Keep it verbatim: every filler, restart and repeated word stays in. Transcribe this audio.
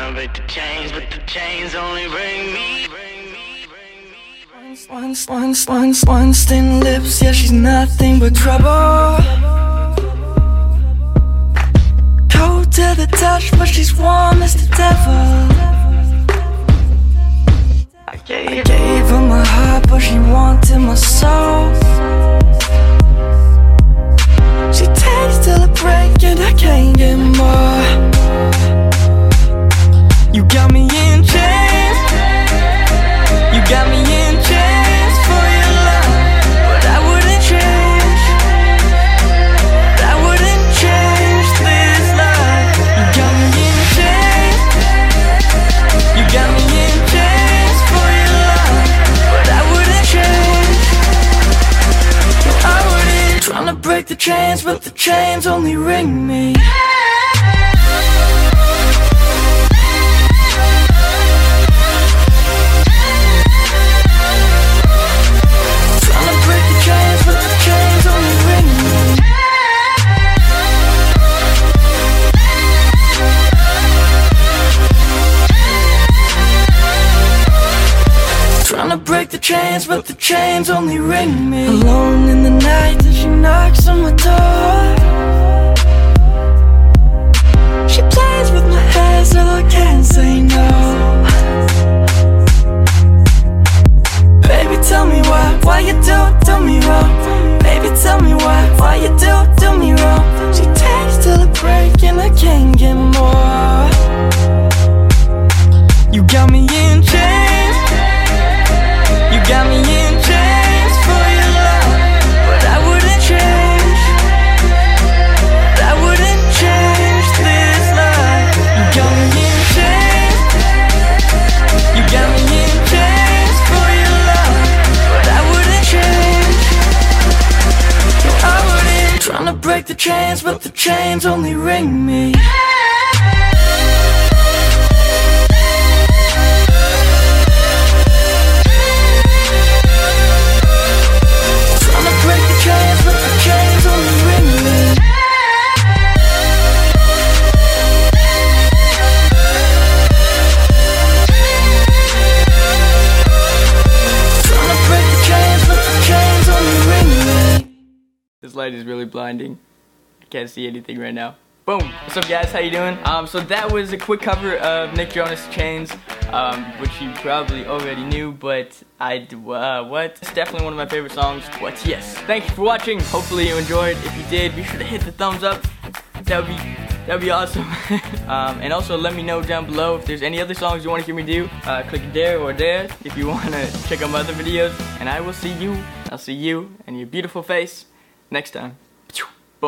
Tryna break the chains, but the chains only bring me. Once, once, once, once thin lips, yeah, she's nothing but trouble. Cold to the touch, but she's warm as the devil. I gave, I gave her my heart, but she wanted my soul. She takes till I break and I can't get more. You got me in chains. You got me in chains for your love, but I wouldn't change. I wouldn't change this life. You got me in chains. You got me in chains for your love, but I wouldn't change. I wouldn't. Trying to break the chains, but the chains only ring me. Tryna break the chains, but the chains only ring me. Alone in the night as she knocks on my door. She plays with my hair so I can't say no. Baby, tell me why, why you do, do me wrong. Baby, tell me why, why you do, do me wrong. She takes till I break and I can't get more. You got me in chains. You got me in chains for your love, but I wouldn't change. I wouldn't change this life. You got me in chains. You got me in chains for your love, but I wouldn't change. I wouldn't. Tryna break the chains, but the chains only ring me. This light is really blinding. I can't see anything right now. Boom! What's up, guys? How you doing? Um, so that was a quick cover of Nick Jonas' Chains, um, which you probably already knew, but I, uh, what? It's definitely one of my favorite songs, but yes. Thank you for watching. Hopefully you enjoyed. If you did, be sure to hit the thumbs up. That would be, that would be awesome. um, and also let me know down below if there's any other songs you want to hear me do. Uh, click there or there if you want to check out my other videos. And I will see you, I'll see you and your beautiful face next time.